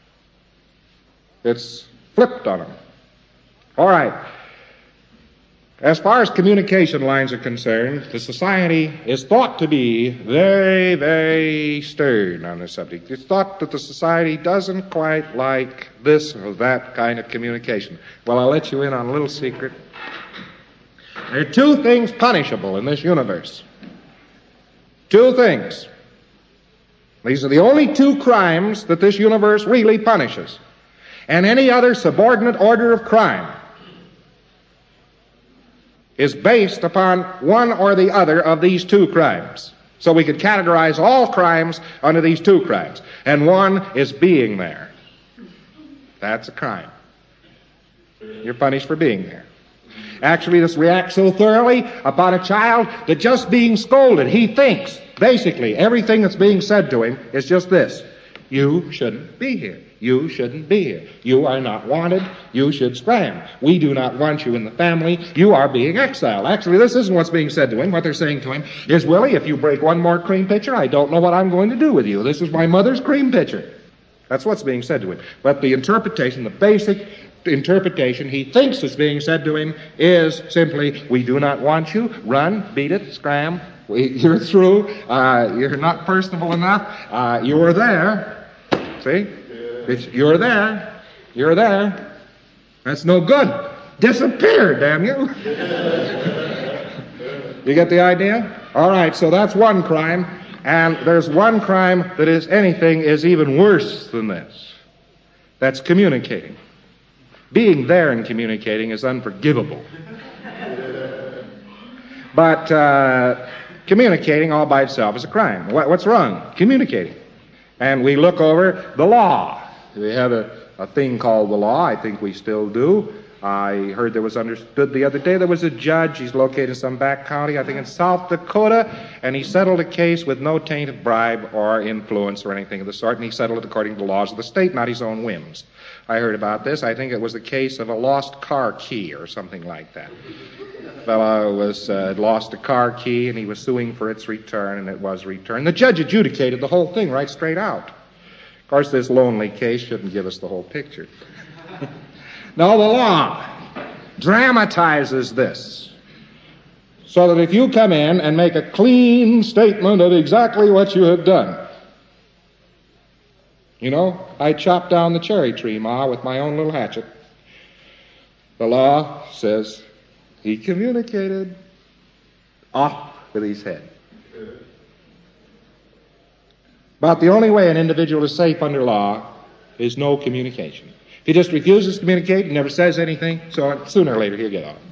S2: It's flipped on them. All right. As far as communication lines are concerned, the society is thought to be very, very stern on this subject. It's thought that the society doesn't quite like this or that kind of communication. Well, I'll let you in on a little secret. There are two things punishable in this universe. Two things. These are the only two crimes that this universe really punishes. And any other subordinate order of crime is based upon one or the other of these two crimes. So we could categorize all crimes under these two crimes. And one is being there. That's a crime. You're punished for being there. Actually, this reacts so thoroughly upon a child that just being scolded, he thinks, basically, everything that's being said to him is just this. You shouldn't be here. You shouldn't be here. You are not wanted. You should scram. We do not want you in the family. You are being exiled. Actually, this isn't what's being said to him. What they're saying to him is, Willie, if you break one more cream pitcher, I don't know what I'm going to do with you. This is my mother's cream pitcher. That's what's being said to him. But the interpretation, the basic interpretation he thinks is being said to him is simply, we do not want you. Run, beat it, scram. We, you're through. Uh, you're not personable enough. Uh, you were there. See? It's, you're there. You're there. That's no good. Disappear, damn you. You get the idea? All right, so that's one crime. And there's one crime that is anything is even worse than this. That's communicating. Being there and communicating is unforgivable. But uh, communicating all by itself is a crime. What, what's wrong? Communicating. And we look over the law. We have a, a thing called the law. I think we still do. I heard there was understood the other day there was a judge. He's located in some back county, I think in South Dakota, and he settled a case with no taint of bribe or influence or anything of the sort, and he settled it according to the laws of the state, not his own whims. I heard about this. I think it was the case of a lost car key or something like that. The fellow was uh, lost a car key, and he was suing for its return, and it was returned. The judge adjudicated the whole thing right straight out. Of course, this lonely case shouldn't give us the whole picture. Now, the law dramatizes this so that if you come in and make a clean statement of exactly what you have done, you know, I chopped down the cherry tree, Ma, with my own little hatchet. The law says he communicated. Off with his head. But the only way an individual is safe under law is no communication. If he just refuses to communicate and never says anything, so sooner or later he'll get off.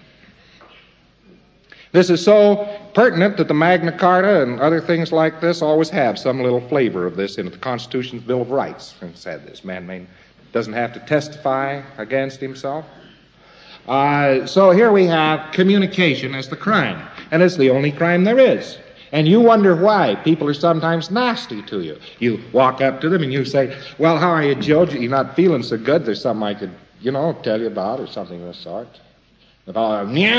S2: This is so pertinent that the Magna Carta and other things like this always have some little flavor of this in it. The Constitution's Bill of Rights and said this. Man may, doesn't have to testify against himself. Uh, so here we have communication as the crime, and it's the only crime there is. And you wonder why people are sometimes nasty to you. You walk up to them and you say, well, how are you, Joe? You're not feeling so good. There's something I could, you know, tell you about or something of the sort. If I,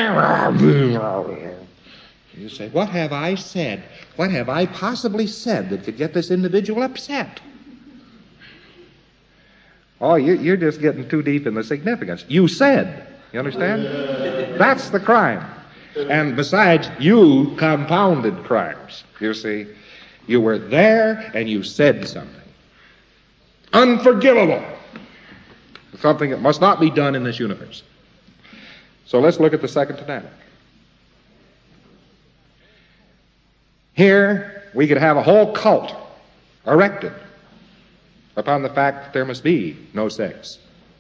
S2: you say, what have I said? What have I possibly said that could get this individual upset? Oh, you're just getting too deep in the significance. You said. You understand? That's the crime. And besides, you compounded crimes. You see, you were there and you said something. Unforgivable. Something that must not be done in this universe. So let's look at the second dynamic. Here, we could have a whole cult erected upon the fact that there must be no sex.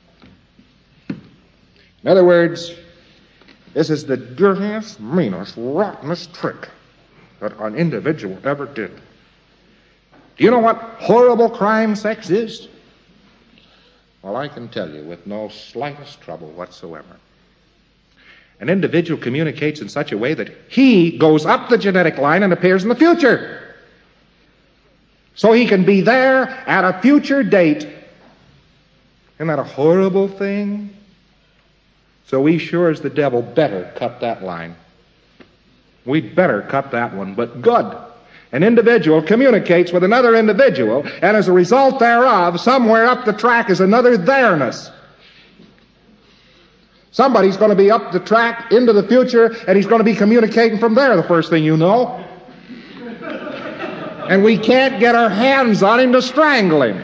S2: In other words, this is the dirtiest, meanest, rottenest trick that an individual ever did. Do you know what horrible crime sex is? Well, I can tell you with no slightest trouble whatsoever. An individual communicates in such a way that he goes up the genetic line and appears in the future. So he can be there at a future date. Isn't that a horrible thing? So we sure as the devil better cut that line. We'd better cut that one, but good. An individual communicates with another individual, and as a result thereof, somewhere up the track is another there-ness. Somebody's going to be up the track into the future, and he's going to be communicating from there the first thing you know. And we can't get our hands on him to strangle him.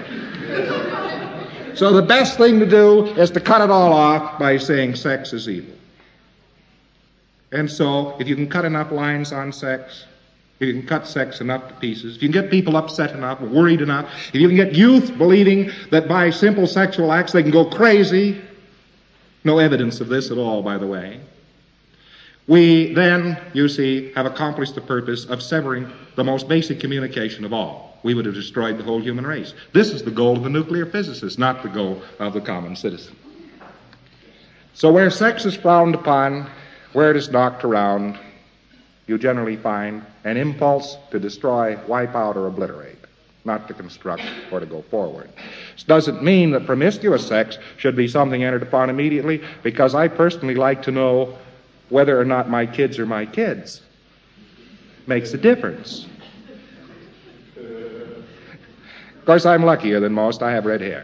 S2: So the best thing to do is to cut it all off by saying sex is evil. And so, if you can cut enough lines on sex, if you can cut sex enough to pieces, if you can get people upset enough, worried enough, if you can get youth believing that by simple sexual acts they can go crazy, no evidence of this at all, by the way, we then, you see, have accomplished the purpose of severing the most basic communication of all. We would have destroyed the whole human race. This is the goal of the nuclear physicist, not the goal of the common citizen. So where sex is frowned upon, where it is knocked around, you generally find an impulse to destroy, wipe out, or obliterate, not to construct or to go forward. This doesn't mean that promiscuous sex should be something entered upon immediately, because I personally like to know whether or not my kids are my kids. Makes a difference. Of course, I'm luckier than most. I have red hair.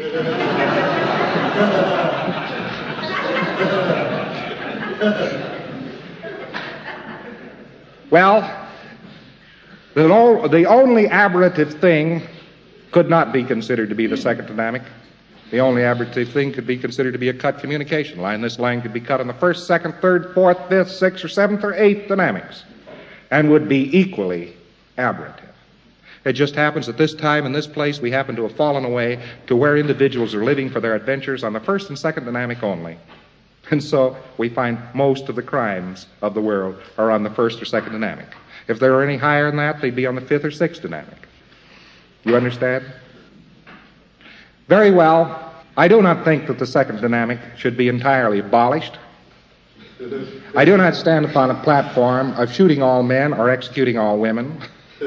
S2: Well, the, no, the only aberrative thing could not be considered to be the second dynamic. The only aberrative thing could be considered to be a cut communication line. This line could be cut on the first, second, third, fourth, fifth, sixth, or seventh, or eighth dynamics, and would be equally aberrative. It just happens at this time and this place we happen to have fallen away to where individuals are living for their adventures on the first and second dynamic only. And so we find most of the crimes of the world are on the first or second dynamic. If they were any higher than that, they'd be on the fifth or sixth dynamic. You understand? Very well. I do not think that the second dynamic should be entirely abolished. I do not stand upon a platform of shooting all men or executing all women.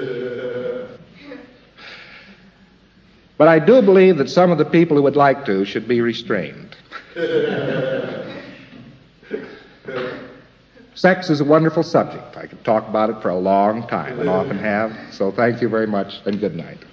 S2: But I do believe that some of the people who would like to should be restrained. Sex is a wonderful subject. I could talk about it for a long time and often have. So thank you very much and good night.